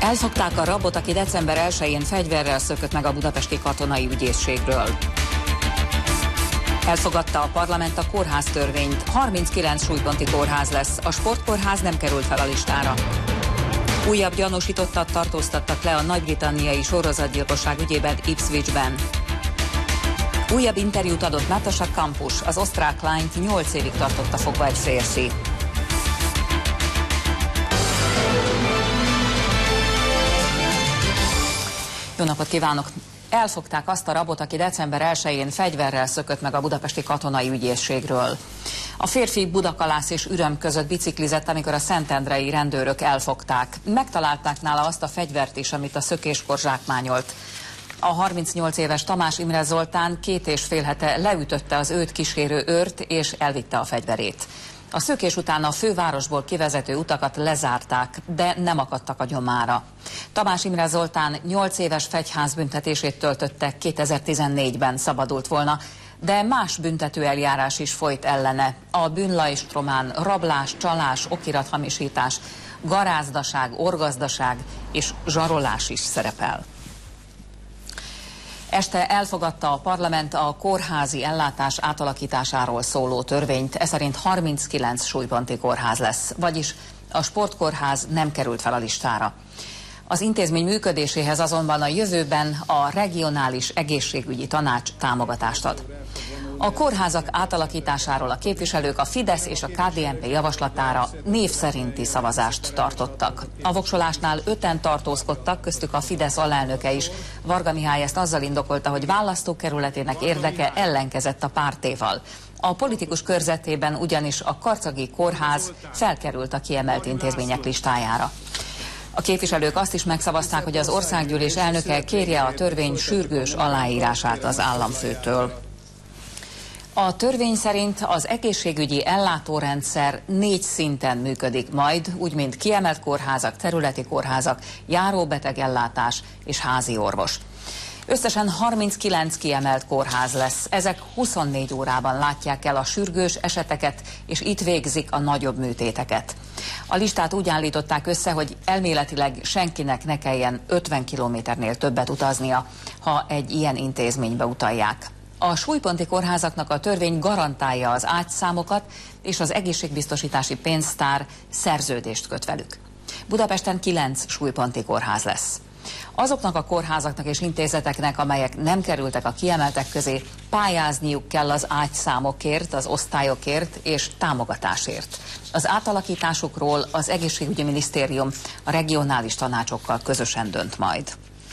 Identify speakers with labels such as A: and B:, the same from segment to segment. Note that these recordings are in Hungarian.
A: Elfogták a rabot, aki december 1-én fegyverrel szökött meg a budapesti katonai ügyészségről. Elfogadta a parlament a kórháztörvényt. 39 súlyponti kórház lesz, a sportkórház nem került fel a listára. Újabb gyanúsítottat tartóztattak le a nagy-britanniai sorozatgyilkosság ügyében Ipswichben. Újabb interjút adott Natasha Kampusch, az osztrák lányt 8 évig tartotta fogva egy férfi. Jó napot kívánok! Elfogták azt a rabot, aki december 1-én fegyverrel szökött meg a budapesti katonai ügyészségről. A férfi Budakalász és Üröm között biciklizett, amikor a szentendrei rendőrök elfogták. Megtalálták nála azt a fegyvert is, amit a szökéskor zsákmányolt. A 38 éves Tamás Imre Zoltán 2,5 hete leütötte az őt kísérő őrt és elvitte a fegyverét. A szökés után a fővárosból kivezető utakat lezárták, de nem akadtak a nyomára. Tamás Imre Zoltán 8 éves fegyházbüntetését töltötte, 2014-ben szabadult volna, de más büntetőeljárás is folyt ellene. A bűnlajstromán rablás, csalás, okirathamisítás, garázdaság, orgazdaság és zsarolás is szerepel. Este elfogadta a parlament a kórházi ellátás átalakításáról szóló törvényt, ez szerint 39 súlyponti kórház lesz, vagyis a sportkórház nem került fel a listára. Az intézmény működéséhez azonban a jövőben a regionális egészségügyi tanács támogatást ad. A kórházak átalakításáról a képviselők a Fidesz és a KDNP javaslatára név szerinti szavazást tartottak. A voksolásnál 5-en tartózkodtak, köztük a Fidesz alelnöke is. Varga Mihály ezt azzal indokolta, hogy választókerületének érdeke ellenkezett a pártéval. A politikus körzetében ugyanis a karcagi kórház felkerült a kiemelt intézmények listájára. A képviselők azt is megszavazták, hogy az országgyűlés elnöke kérje a törvény sürgős aláírását az államfőtől. A törvény szerint az egészségügyi ellátórendszer 4 szinten működik majd, úgy mint kiemelt kórházak, területi kórházak, járóbetegellátás és házi orvos. Összesen 39 kiemelt kórház lesz, ezek 24 órában látják el a sürgős eseteket, és itt végzik a nagyobb műtéteket. A listát úgy állították össze, hogy elméletileg senkinek ne kelljen 50 kilométernél többet utaznia, ha egy ilyen intézménybe utalják. A súlyponti kórházaknak a törvény garantálja az ágyszámokat, és az egészségbiztosítási pénztár szerződést köt velük. Budapesten 9 súlyponti kórház lesz. Azoknak a kórházaknak és intézeteknek, amelyek nem kerültek a kiemeltek közé, pályázniuk kell az ágyszámokért, az osztályokért és támogatásért. Az átalakításukról az Egészségügyi Minisztérium a regionális tanácsokkal közösen dönt majd.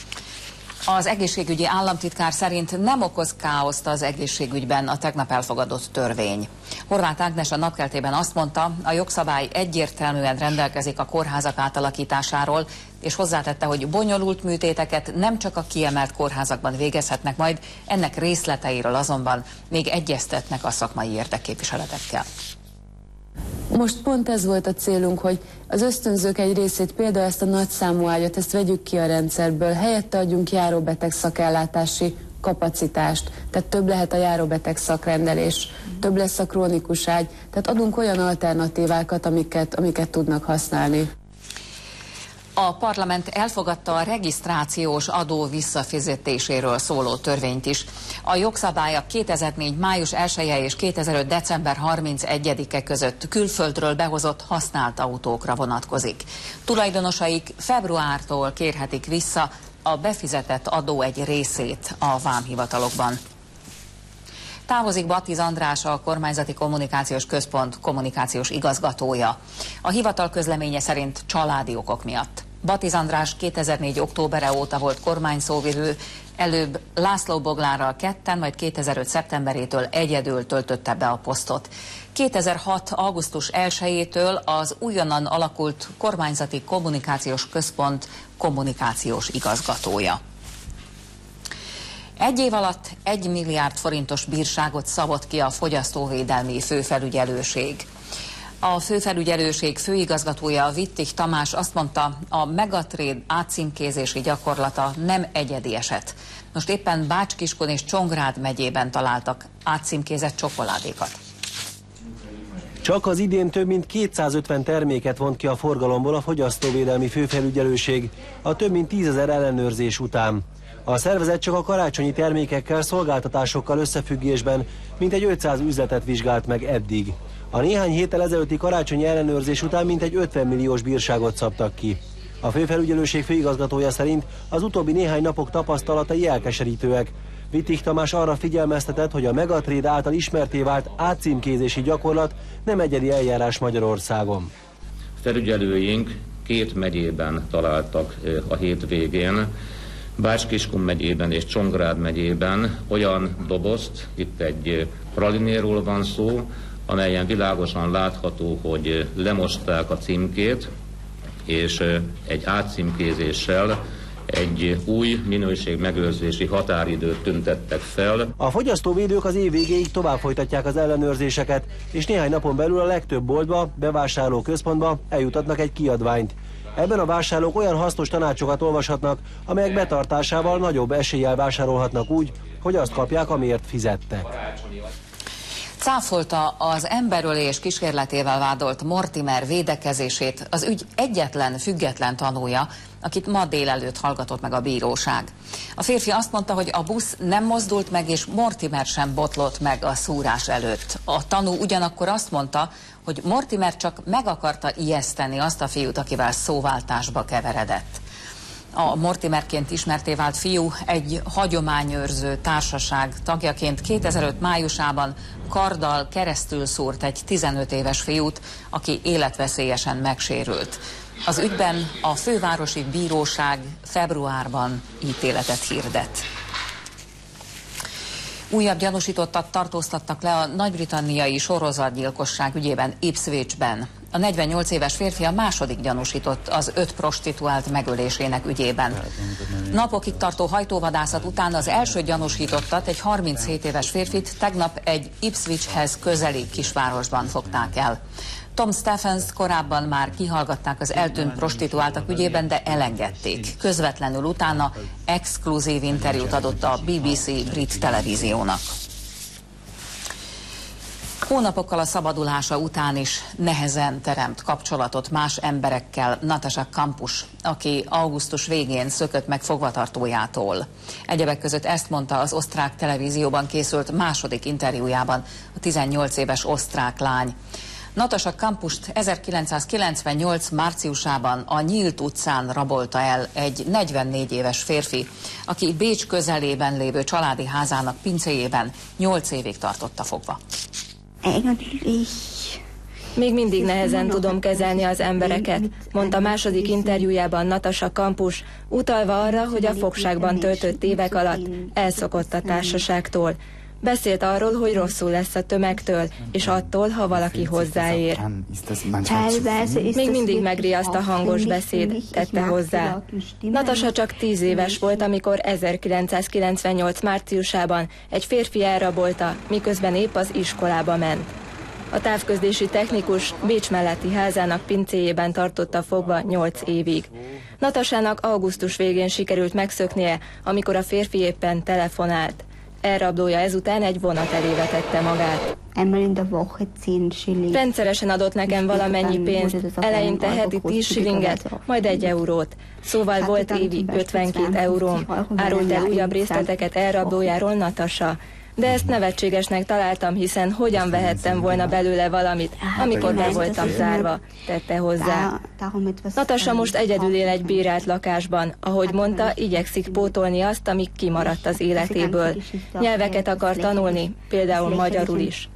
A: Az egészségügyi államtitkár szerint nem okoz káoszt az egészségügyben a tegnap elfogadott törvény. Horváth Ágnes a Napkeltében azt mondta, a jogszabály egyértelműen rendelkezik a kórházak átalakításáról, és hozzátette, hogy bonyolult műtéteket nem csak a kiemelt kórházakban végezhetnek majd, ennek részleteiről azonban még egyeztetnek a szakmai érdekképviseletekkel.
B: Most pont ez volt a célunk, hogy az ösztönzők egy részét, például ezt a nagyszámú ágyat, ezt vegyük ki a rendszerből, helyette adjunk járóbeteg szakellátási kapacitást, tehát több lehet a járóbeteg szakrendelés, több lesz a krónikus ágy, tehát adunk olyan alternatívákat, amiket tudnak használni.
A: A parlament elfogadta a regisztrációs adó visszafizetéséről szóló törvényt is. A jogszabály a 2004. május 1-e és 2005. december 31-e között külföldről behozott használt autókra vonatkozik. Tulajdonosaik februártól kérhetik vissza a befizetett adó egy részét a vámhivatalokban. Távozik Batiz András, a Kormányzati Kommunikációs Központ kommunikációs igazgatója. A hivatal közleménye szerint családi okok miatt. Batiz András 2004. októbere óta volt kormányszóvivő, előbb László Boglárral ketten, majd 2005. szeptemberétől egyedül töltötte be a posztot. 2006. augusztus 1-től az újonnan alakult Kormányzati Kommunikációs Központ kommunikációs igazgatója. Egy év alatt 1 milliárd forintos bírságot szabott ki a fogyasztóvédelmi főfelügyelőség. A főfelügyelőség főigazgatója, Wittig Tamás azt mondta, a Megatrade átcímkézési gyakorlata nem egyedi eset. Most éppen Bács-Kiskun és Csongrád megyében találtak átcímkézett csokoládékat.
C: Csak az idén több mint 250 terméket vont ki a forgalomból a fogyasztóvédelmi főfelügyelőség a több mint 10 000 ellenőrzés után. A szervezet csak a karácsonyi termékekkel, szolgáltatásokkal összefüggésben mintegy 500 üzletet vizsgált meg eddig. A néhány héttel ezelőtti karácsonyi ellenőrzés után mintegy 50 milliós bírságot szabtak ki. A főfelügyelőség főigazgatója szerint az utóbbi néhány napok tapasztalatai elkeserítőek. Wittig Tamás arra figyelmeztetett, hogy a Megatrade által ismertté vált átcímkézési gyakorlat nem egyedi eljárás Magyarországon.
D: Felügyelőink 2 megyében találtak a hétvégén, Bács-Kiskun megyében és Csongrád megyében olyan dobozt, itt egy pralinéról van szó, amelyen világosan látható, hogy lemosták a címkét, és egy átcímkézéssel egy új minőségmegőrzési határidőt tüntettek fel.
C: A fogyasztóvédők az év végéig tovább folytatják az ellenőrzéseket, és néhány napon belül a legtöbb boltba, bevásárlóközpontba eljutatnak egy kiadványt. Ebben a vásárlók olyan hasznos tanácsokat olvashatnak, amelyek betartásával nagyobb eséllyel vásárolhatnak úgy, hogy azt kapják, amiért fizettek.
A: Cáfolta az emberölés kísérletével vádolt Mortimer védekezését az ügy egyetlen független tanúja, akit ma délelőtt hallgatott meg a bíróság. A férfi azt mondta, hogy a busz nem mozdult meg, és Mortimer sem botlott meg a szúrás előtt. A tanú ugyanakkor azt mondta, hogy Mortimer csak meg akarta ijeszteni azt a fiút, akivel szóváltásba keveredett. A Mortimerként ismertté vált fiú egy hagyományőrző társaság tagjaként 2005 májusában karddal keresztül szúrt egy 15 éves fiút, aki életveszélyesen megsérült. Az ügyben a fővárosi bíróság februárban ítéletet hirdet. Újabb gyanúsítottat tartóztattak le a nagy-britanniai sorozatgyilkosság ügyében Ipswichben. A 48 éves férfi a második gyanúsított az 5 prostituált megölésének ügyében. Napokig tartó hajtóvadászat után az első gyanúsítottat, egy 37 éves férfit tegnap egy Ipswichhez közeli kisvárosban fogták el. Tom Stephens korábban már kihallgatták az eltűnt prostituáltak ügyében, de elengedték. Közvetlenül utána exkluzív interjút adott a BBC brit televíziónak. Hónapokkal a szabadulása után is nehezen teremt kapcsolatot más emberekkel Natasha Kampusch, aki augusztus végén szökött meg fogvatartójától. Egyebek között ezt mondta az osztrák televízióban készült második interjújában a 18 éves osztrák lány. Natasha Kampuscht 1998 márciusában a Nyílt utcán rabolta el egy 44 éves férfi, aki Bécs közelében lévő családi házának pincéjében 8 évig tartotta fogva.
E: Még mindig nehezen tudom kezelni az embereket, mondta második interjújában Natasha Kampusch, utalva arra, hogy a fogságban töltött évek alatt elszokott a társaságtól. Beszélt arról, hogy rosszul lesz a tömegtől, és attól, ha valaki hozzáér. Még mindig megriaszt a hangos beszéd, tette hozzá. Natasha csak 10 éves volt, amikor 1998 márciusában egy férfi elrabolta, miközben épp az iskolába ment. A távközlési technikus Bécs melletti házának pincéjében tartotta fogva 8 évig. Natasának augusztus végén sikerült megszöknie, amikor a férfi éppen telefonált. Elrablója ezután egy vonat elé vetette magát. Rendszeresen adott nekem valamennyi pénzt, eleinte heti 10 shillinget, majd 1 eurót. Szóval volt évi 52 euróm. Árult el újabb részleteket elrablójáról Natasha. De ezt nevetségesnek találtam, hiszen hogyan vehettem volna belőle valamit, amikor be voltam zárva, tette hozzá. Natasha most egyedül él egy bérelt lakásban. Ahogy mondta, igyekszik pótolni azt, ami kimaradt az életéből. Nyelveket akar tanulni, például magyarul is.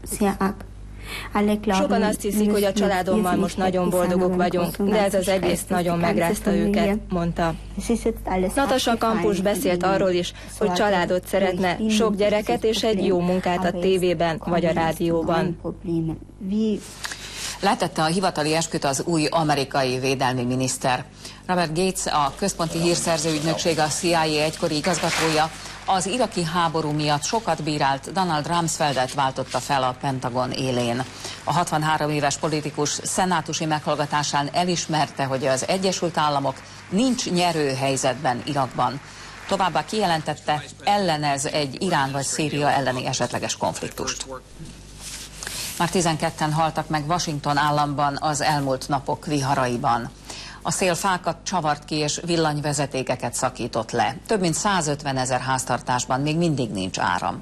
E: Sokan azt hiszik, hogy a családommal most nagyon boldogok vagyunk, de ez az egész nagyon megrázta őket, mondta. Natasha Kampusch beszélt arról is, hogy családot szeretne, sok gyereket és egy jó munkát a tévében vagy a rádióban.
A: Letette a hivatali esküt az új amerikai védelmi miniszter. Robert Gates, a központi hírszerző ügynökség, a CIA egykori igazgatója, az iraki háború miatt sokat bírált Donald Rumsfeldet váltotta fel a Pentagon élén. A 63 éves politikus szenátusi meghallgatásán elismerte, hogy az Egyesült Államok nincs nyerő helyzetben Irakban. Továbbá kijelentette, ellenez egy Irán vagy Szíria elleni esetleges konfliktust. Már 12-en haltak meg Washington államban az elmúlt napok viharaiban. A szél fákat csavart ki és villanyvezetékeket szakított le. Több mint 150 000 háztartásban még mindig nincs áram.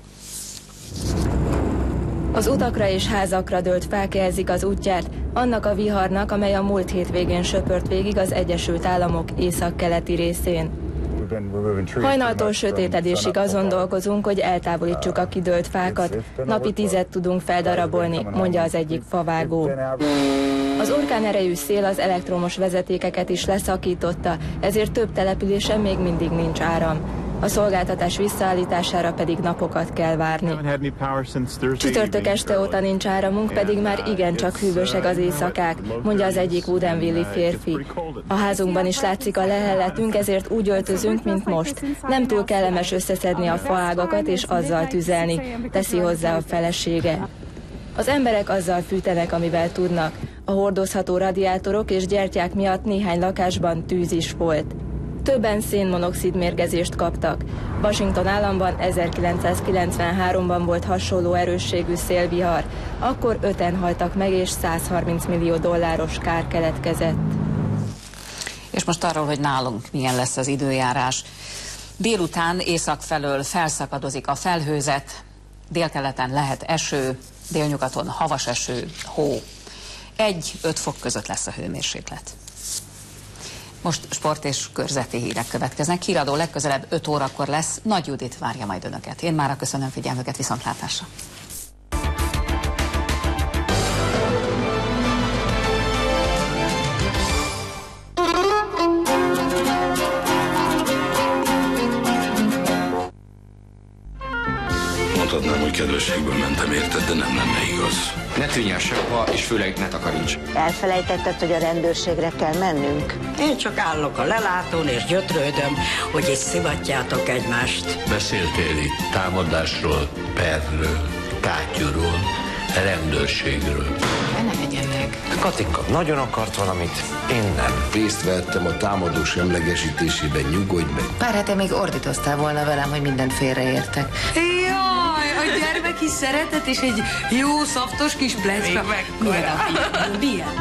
E: Az utakra és házakra dőlt fák jelzik az útját annak a viharnak, amely a múlt hétvégén söpört végig az Egyesült Államok északkeleti részén. Hajnaltól sötétedésig azon dolgozunk, hogy eltávolítsuk a kidőlt fákat. Napi 10-et tudunk feldarabolni, mondja az egyik favágó. Az orkán erejű szél az elektromos vezetékeket is leszakította, ezért több településen még mindig nincs áram. A szolgáltatás visszaállítására pedig napokat kell várni. Csütörtök este óta nincs áramunk, pedig már igencsak hűvösek az éjszakák, mondja az egyik Woodinville-i férfi. A házunkban is látszik a lehelletünk, ezért úgy öltözünk, mint most. Nem túl kellemes összeszedni a faágakat és azzal tüzelni, teszi hozzá a felesége. Az emberek azzal fűtenek, amivel tudnak. A hordozható radiátorok és gyertyák miatt néhány lakásban tűz is volt. Többen szénmonoxid mérgezést kaptak. Washington államban 1993-ban volt hasonló erősségű szélvihar. Akkor 5-en haltak meg, és 130 millió dolláros kár keletkezett.
A: És most arról, hogy nálunk milyen lesz az időjárás. Délután észak felől felszakadozik a felhőzet, délkeleten lehet eső, délnyugaton havas eső, hó. 1-5 fok között lesz a hőmérséklet. Most sport és körzeti hírek következnek. Híradó legközelebb 5 órakor lesz. Nagy Judit várja majd önöket. Én mára köszönöm figyelmüket, viszontlátásra.
F: Mondhatnám, hogy kedvességből mentem érted, de nem lenne igaz.
G: Ne tűnj el sehova, és főleg ne takaríts.
H: Elfelejtetted, hogy a rendőrségre kell mennünk?
I: Én csak állok a lelátón, és gyötrődöm, hogy itt szivatjátok egymást.
F: Beszéltél itt támadásról, perről, kátyúról, rendőrségről.
I: Ne egyenek.
G: Katinka nagyon akart valamit, én nem.
F: Részt vettem a támadó semlegesítésében, nyugodj meg.
J: Pár hete még ordítoztál volna velem, hogy mindent félreértek.
I: Jaj, a gyermeki szeretet és egy jó szaftos kis plecska. Milyen a fiú? Milyen?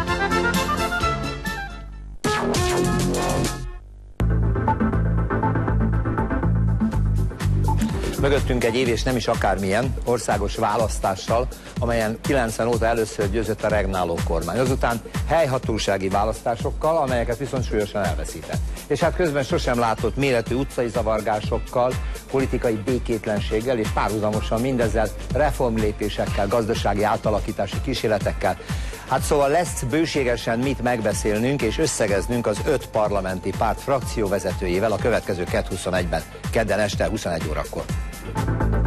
K: Mögöttünk egy év és nem is akármilyen országos választással, amelyen 90 óta először győzött a regnáló kormány. Azután helyhatósági választásokkal, amelyeket viszont súlyosan elveszített. És hát közben sosem látott méretű utcai zavargásokkal, politikai békétlenséggel és párhuzamosan mindezzel reformlépésekkel, gazdasági átalakítási kísérletekkel. Hát szóval lesz bőségesen mit megbeszélnünk és összegeznünk az 5 parlamenti párt frakcióvezetőjével a következő 2021-ben, kedden este 21 órakor.